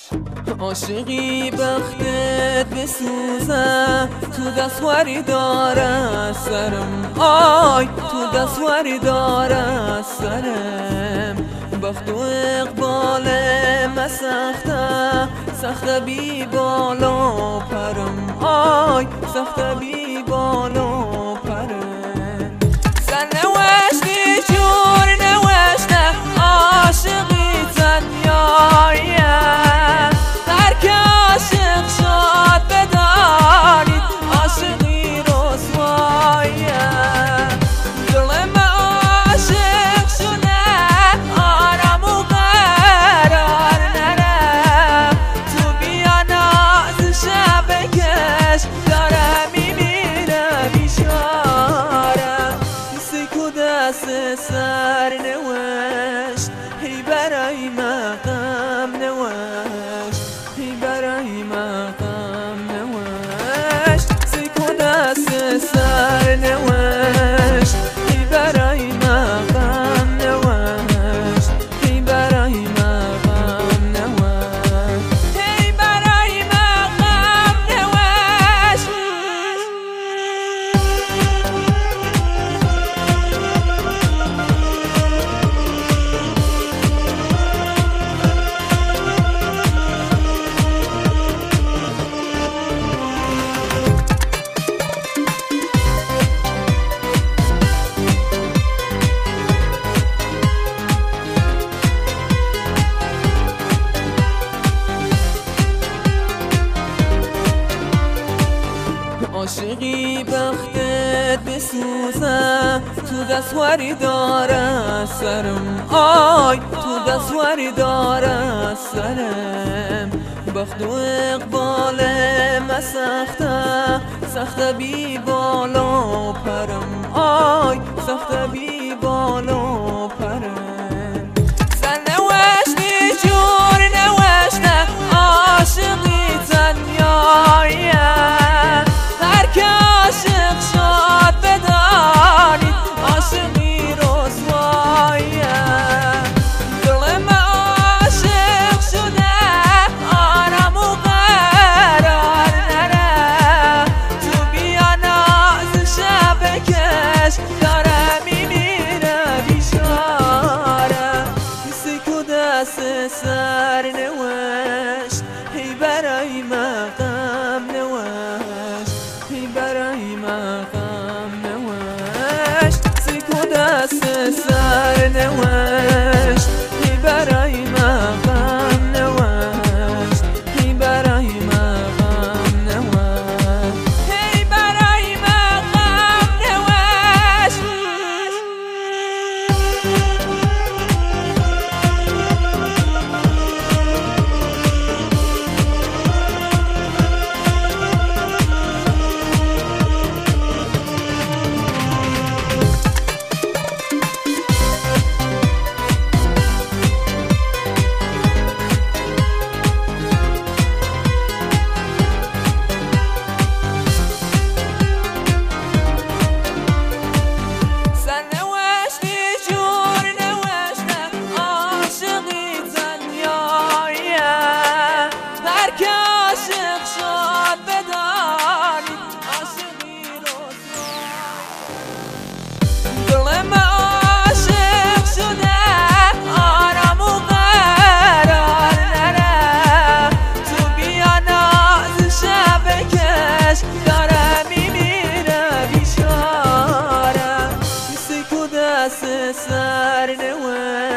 عاشقی بختت بسوزه تو دستوری داره سرم، آی تو دستوری داره سرم. بخت و اقبال سخته بی بالا پرم، آی سخته بی بالا پرم. سر نوشتی جور نوشته عاشقی تنیایه، هر که عاشق شد بدانید عاشقی رسوایه. دلم عاشق شده آرام و قرار نره، تو بیا ناز شب کش داره میمیره بیچاره. سیکو دست سر نوشت هی برای مقام نوشت، هی برای مقام نوشت. سیکو دست سر نوشت هی برای مقام نوشت، هی برای مقام نوشت، هی برای مقام نوشت. عاشقی بختت بسوزه تو دستوری داره سرم، آی تو دستوری داره سرم. بخت و اقبال سخته بی بالا پرم، آی سخته بی بالا پرم. سر نوشتی جور نوشته عاشقی تنیایه، هر که عاشق شد بدانید عاشقی رسوایه. دلم عاشق شده آرام و قرار نره، تو بیا ناز شب کش داره میمیره بیچاره. سیکو دست سر نوشت هی برای مقام نوشت، هی برای مقام نوشت. سیکو دست سر نوشت هی برای مقام نوشت، هی برای مقام نوشت، هی برای مقام نوشت. دلم عاشق شده آرام و قرار نره، تو بیا ناز شب کش داره میمیره بیچاره. سیکو دست سر نوشت